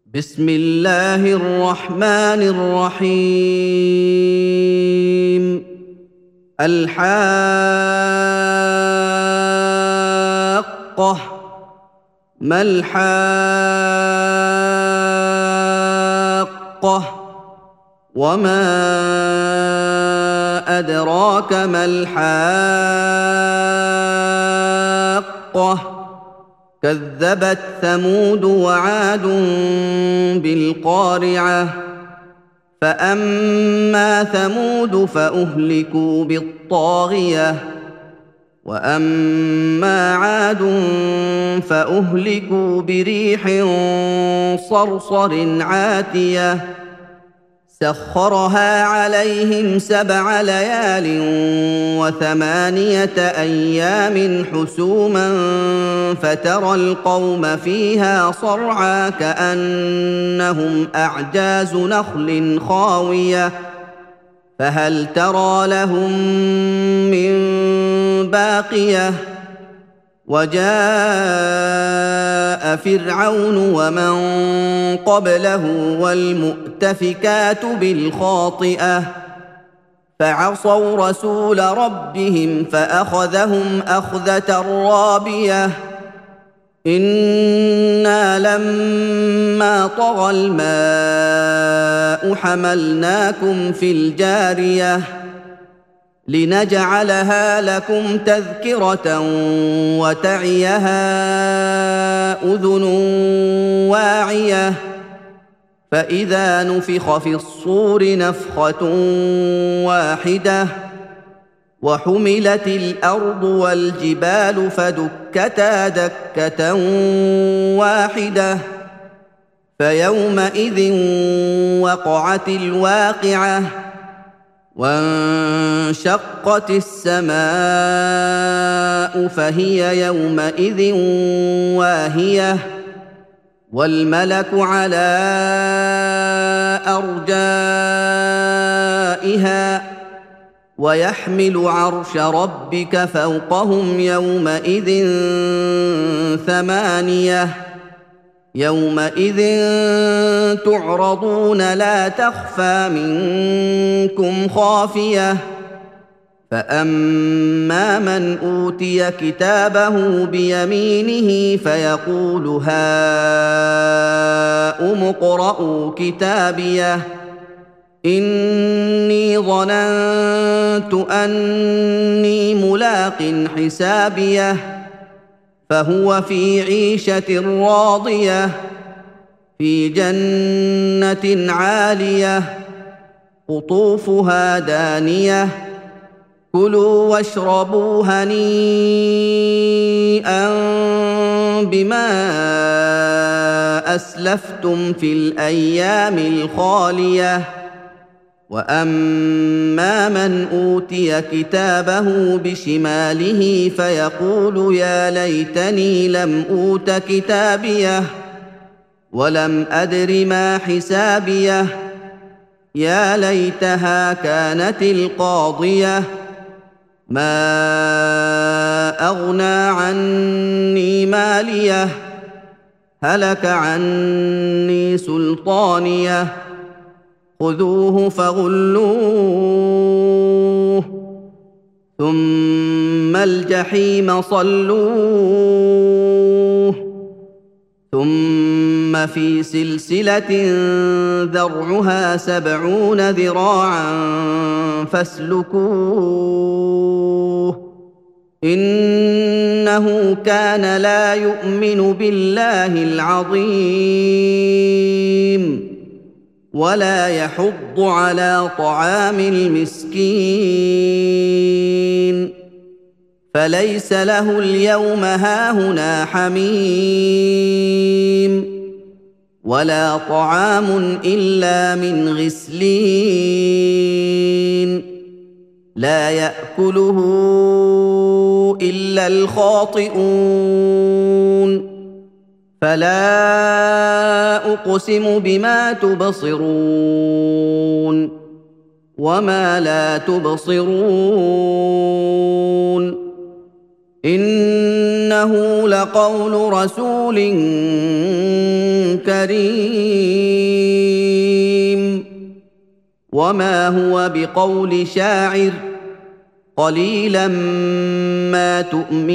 بسم الله الرحمن الرحيم. الحاقة. ما الحاقة؟ وما أدراك ما الحاقة؟ كذبت ثمود وعاد بالقارعة. فأما ثمود فأهلكوا بالطاغية، وأما عاد فأهلكوا بريح صرصر عاتية سخرها عليهم 7 ليال و8 أيام حسوما فترى القوم فيها صرعى كأنهم أعجاز نخل خاوية فهل ترى لهم من باقية. وجاء فرعون ومن قبله والمؤتفكات بالخاطئة فعصوا رسول ربهم فأخذهم أخذة رابية. إنا لما طغى الماء حملناكم في الجارية لنجعلها لكم تذكرة وتعيها أذن واعية. فإذا نفخ في الصور نفخة واحدة وحملت الأرض والجبال فدكتا دكة واحدة فيومئذ وقعت الواقعة وانشقت السماء فهي يومئذ واهية والملك على أرجائها ويحمل عرش ربك فوقهم يومئذ 8 يومئذ تعرضون لا تخفى منكم خافية. فأما من أوتي كتابه بيمينه فيقول هاؤم اقرءوا كتابيه إني ظننت أني ملاق حسابيه فهو في عيشة راضية في جنة عالية قطوفها دانية كلوا واشربوا هنيئا بما أسلفتم في الأيام الخالية. وأما من أوتي كتابه بشماله فيقول يا ليتني لم أوت كتابيه ولم أدر ما حسابيه يا ليتها كانت القاضية ما أغنى عني ماليه هلك عني سلطانيه خذوه فغلوه ثم الجحيم صلوه ثم في سلسلة ذرعها 70 ذراعا فاسلكوه إنه كان لا يؤمن بالله العظيم ولا يحض على طعام المسكين فليس له اليوم هاهنا حميم ولا طعام إلا من غسلين لا يأكله إلا الخاطئون. فلا أقسم بما تبصرون وما لا تبصرون إنه إنه لقول رسول كريم وما هو بقول شاعر قليلا ما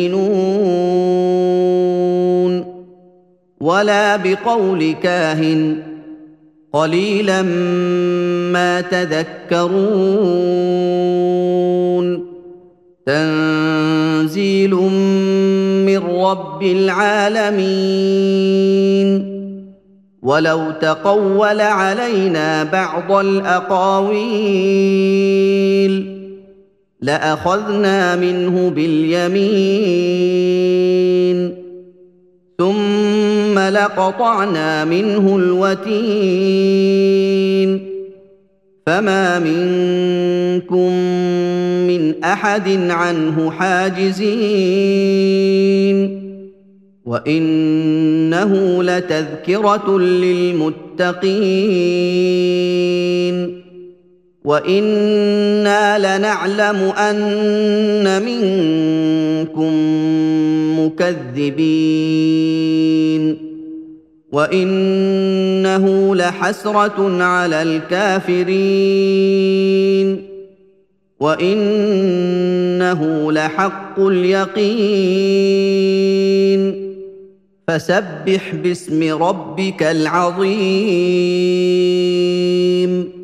تؤمنون ولا بقول كاهن قليلا ما تذكرون تنزيل من رب العالمين ولو تقول علينا بعض الأقاويل لأخذنا منه باليمين ثم لقطعنا منه الوتين فما منكم من أحد عنه حاجزين وإنه لتذكرة للمتقين وإنا لنعلم أن منكم مكذبين وإنه لحسرة على الكافرين وإنه لحق اليقين فسبح باسم ربك العظيم